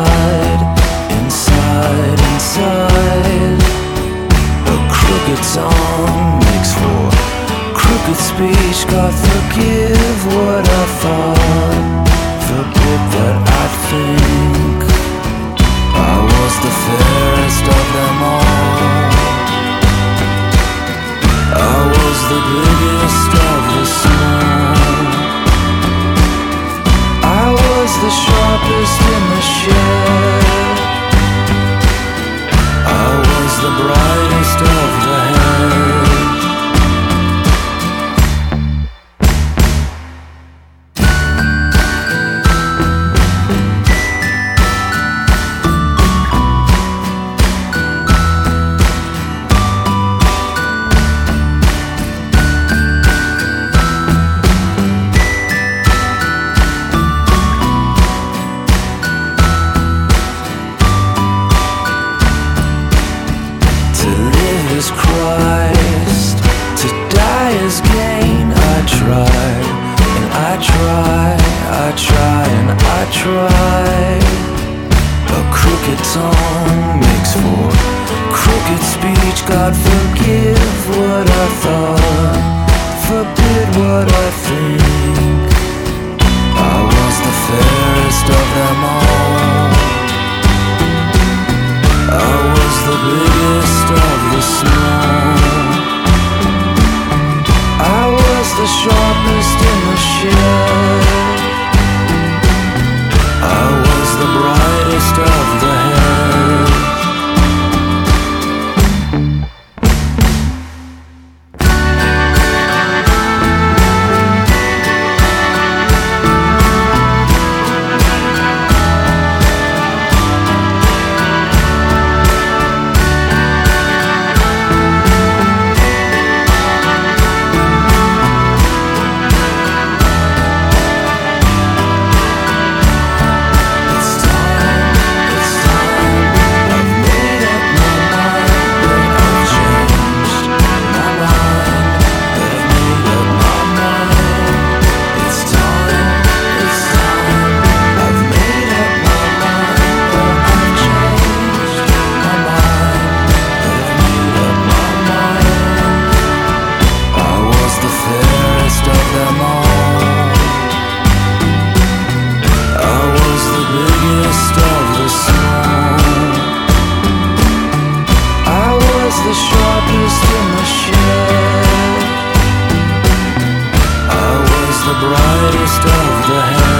inside, inside. A crooked tongue makes for crooked speech. God forgive what I thought, forbid that I think I was the fairest of them all. I was the biggest of the small. I was the sharpest in the shed. I was the brightest of the head. Christ, to die is gain. I try, and I try, I try, and I try. A crooked tongue makes for crooked speech. God forgive what I thought, forbid what I think. I was the fairest of them all. I was the biggest of the small. I was the sharpest in the shed. I was the brightest of the head. The sharpest in the shed. I was the brightest of the head.